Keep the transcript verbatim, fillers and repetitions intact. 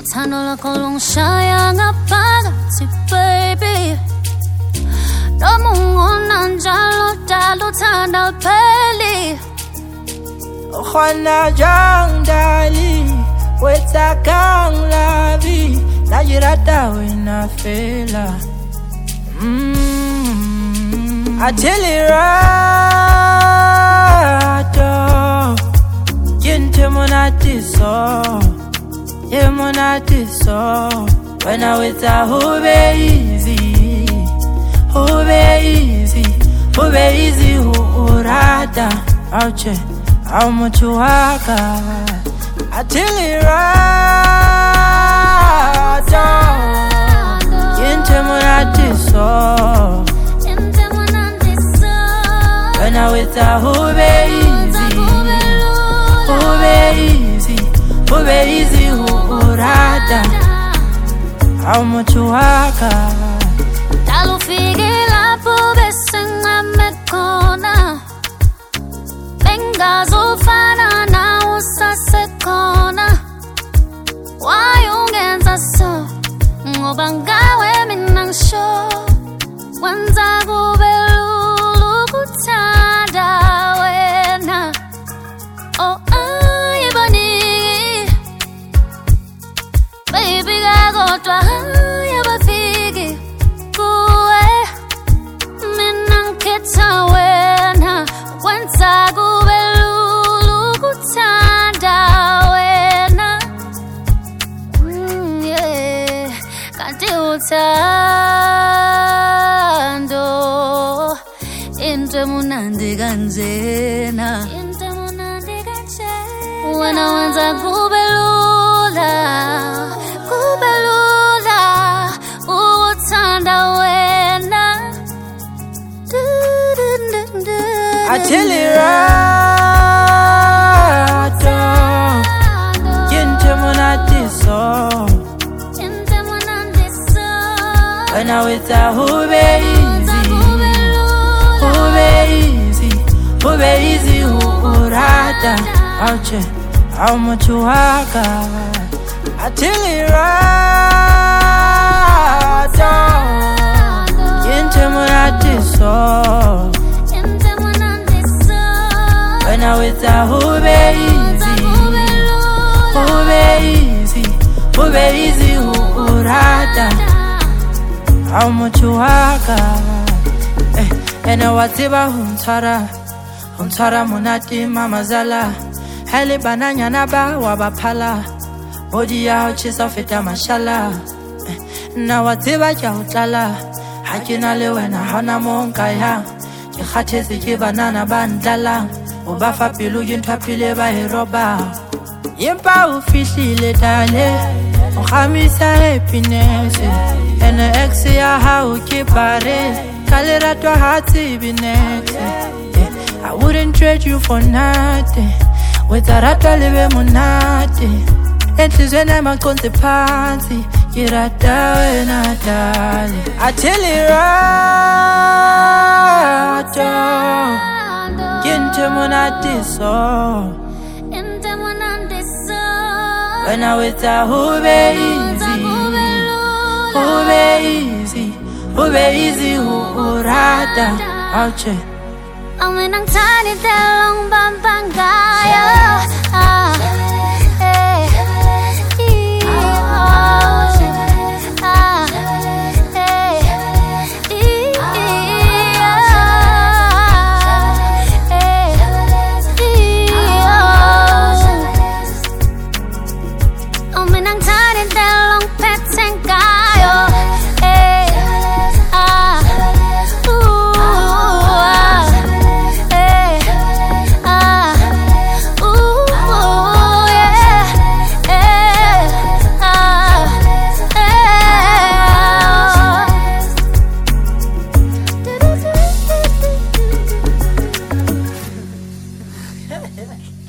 uthando lakho lungishaya ngaphakathi baby noma ungona njalo dala uthanda lupheli Khona jang dali wetsa kang lavi na jirata wena fela mm atilirato kinte monati so ye monati so wena wetsa hube easy hube easy hube easy urata auche how much you work until it right into monati so into monati so when I with a hube easy hube easy hube easy urata how much you work dalo figila pobe singame kona Ngazofana na usasekona Why ungenza so Ngoba ngawe mina ngisho Wenza kube lulu kuthanda wena Oh ayibani Baby kakodwa ayabafiki Kuwe mina nketha wena Wenza kube Uthando into munandi kanjena into munandi kanjena wena wenza kube lula kube lula uthanda wena atilirato into munati so when I with a hube easy, hube easy, hube easy urata auche how much you work until it right into monati so when I with a hube easy, hube easy, hube easy urata how much you work eh ena watiba huntara huntara monati mamazala hali bananya na ba wabaphala body ya chisa feta mashallah eh, na watiba ja utlala hakina le wena hana monka ya ke khathetse ke banana bandlala o ba fa pelo ke nthapile ba heroba yempa o fihlile dale o khamisa happiness and the ex ya how keep pare kalera to hati be next I wouldn't trade you for nothing with a rata live monate and when I'm on the party get a down na dali I tell it right into monate so into monate so when I with a hube easy hube easy, hube easy urata auche Ame nang tani telong bampangaya ah eh ah eh Ame nang tani telong petengkayo Yeah.